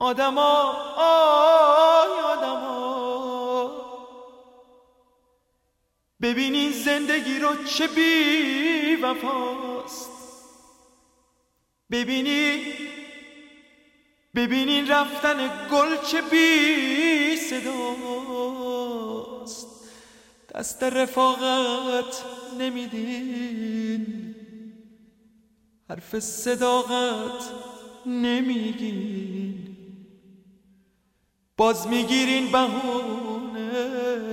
آدما ببینین زندگی رو چه بی وفاست. ببینین رفتن گل چه بی صداست. دست رفاقت نمیدین، حرف صداقت نمیگین، باز میگیرین بهونه.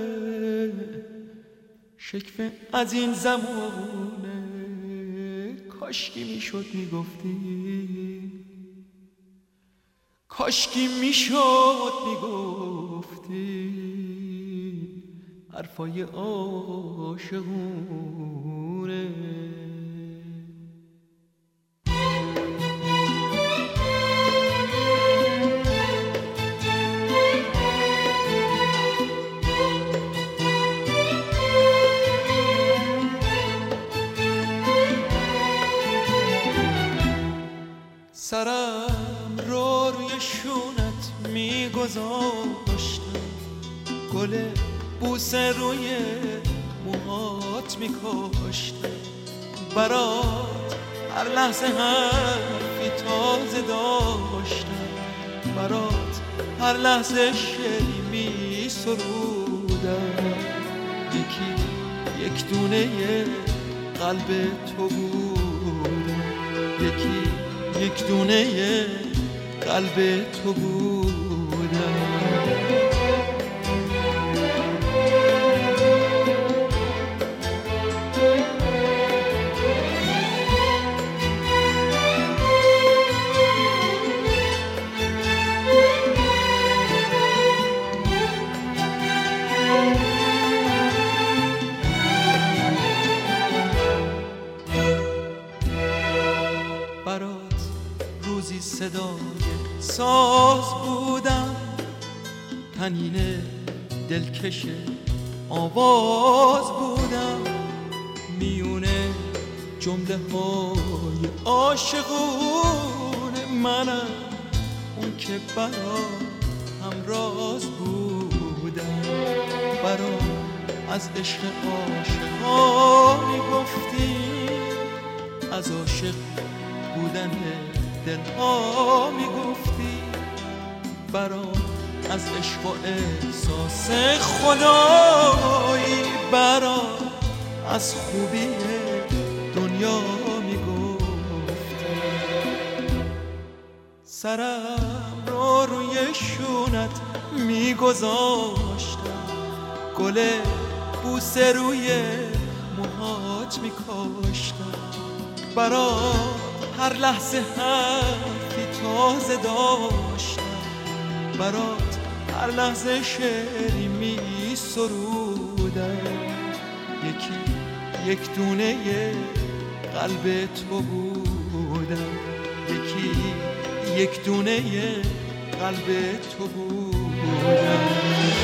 شکوه از این زمونه، کاشکی میشد میگفتی، کاشکی میشد میگفتی حرفای عاشقونه. سرم رو روی شونت میگذاشتم، گل بوسه روی موهات میکاشتم، برات هر لحظه حرفی تازه داشتم، برات هر لحظه شعری میسرودم. یک دونه قلب تو بودم، یک دونه قلب تو بودم. برات روزی صدای ساز بودم، تنین دلکش آواز بودم، میونه جمله های عاشقون منم، اون که برات همراز بودم. برات از عشق عاشقا میگفتی، از عاشق بودن دلها میگفتی، برام از عشق و احساس خدایی، برام از خوبی دنیا میگفتی. سرم رو روی شونت میگذاشتم، گل بوسه روی موهات میکاشتم، برات هر لحظه حرفی تازه داشتم، برات هر لحظه شعری می سرودم. یک دونه قلب تو بودم، یک دونه قلب تو بودم.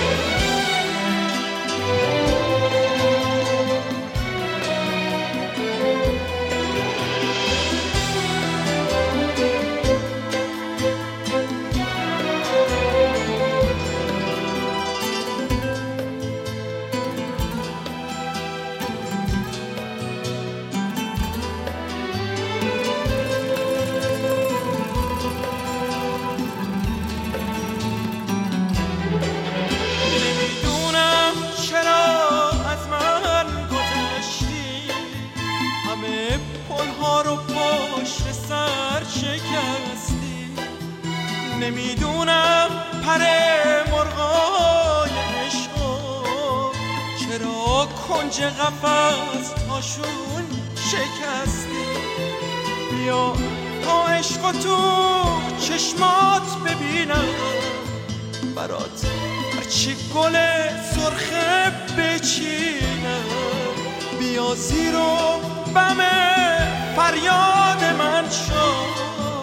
نمیدونم پر مرغای عشقا چرا کنج قفس هاشون شکستی. بیا تا عشقا تو چشمات ببینم، برات هرچی گل سرخه بچینم. بیا زیر و بم فریاد من شو،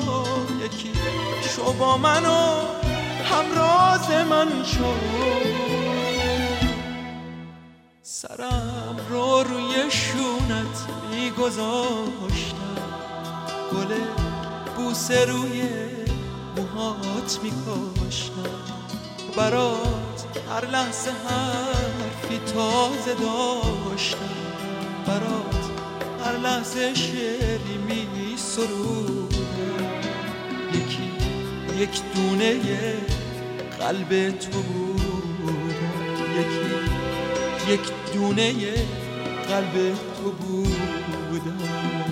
شو با من و همراز من شو. سرم رو روی شونت میگذاشتم، گل بوسه روی موهات برات میکاشتم، برات هر لحظه حرفی تازه داشتم، برات هر لحظه شعری میسرودم. یکی یک دونه قلب تو بودم، یکی یک دونه قلب تو بودم.